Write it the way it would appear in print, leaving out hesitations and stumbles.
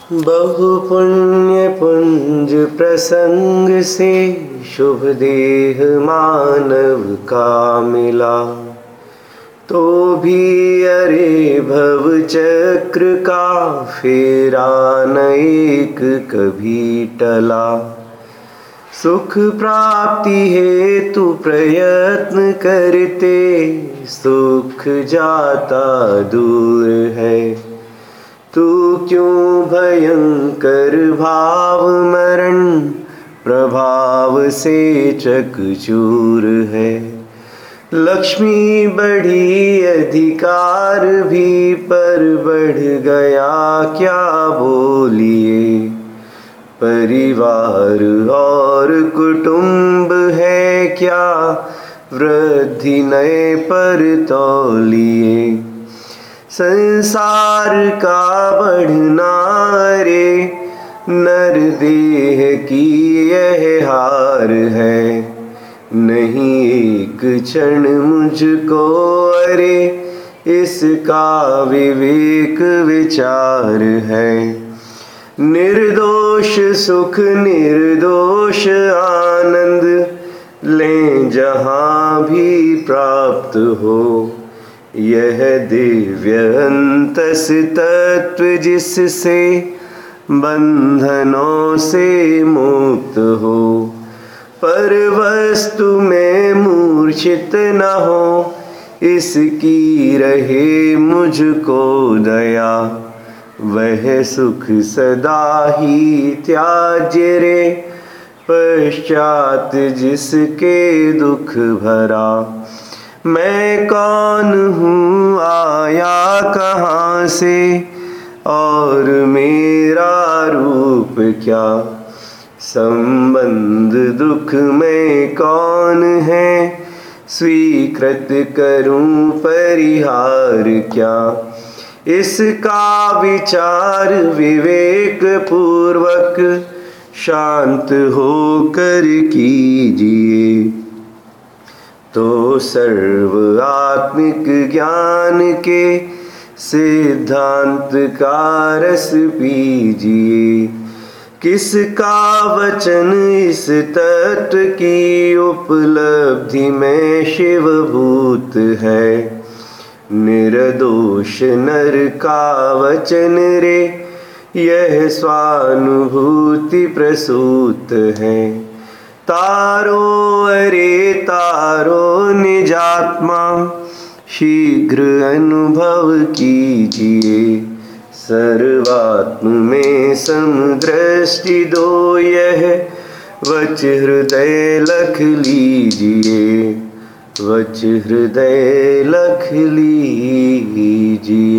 बहु पुण्य पुंज प्रसंग से शुभ देह मानव का मिला, तो भी अरे भव चक्र का फेरा न एक कभी टला। सुख प्राप्ति हेतु प्रयत्न करते, सुख जाता दूर है। तू क्यों भयंकर भाव मरण प्रभाव से चकचूर है। लक्ष्मी बढ़ी अधिकार भी पर बढ़ गया क्या बोलिए। परिवार और कुटुंब है क्या वृद्धि नए पर तौलिए। संसार का बढ़ना रे नर देह की यह हार है। नहीं एक क्षण मुझको अरे इसका विवेक विचार है। निर्दोष सुख निर्दोष आनंद लें जहाँ भी प्राप्त हो। यह दिव्य अंतस तत्व जिससे बंधनों से मुक्त हो। पर वस्तु में मूर्छित न हो, इसकी रहे मुझको दया। वह सुख सदा ही त्याज्य रे पश्चात जिसके दुख भरा। मैं कौन हूँ आया कहाँ से और मेरा रूप क्या। संबंध दुख में कौन है स्वीकृत करूं परिहार क्या। इसका विचार विवेक पूर्वक शांत होकर कीजिए, तो सर्व आत्मिक ज्ञान के सिद्धांत का रस पीजिए। किसका वचन इस तत्व की उपलब्धि में शिवभूत है। निर्दोष नर का वचन रे यह स्वानुभूति प्रसूत है। तारो अरे तारो निजात्मा शीघ्र अनुभव कीजिए। सर्वात्म में समदृष्टि दो यह वच हृदय लख लीजिए। वच हृदय लख लीजिए।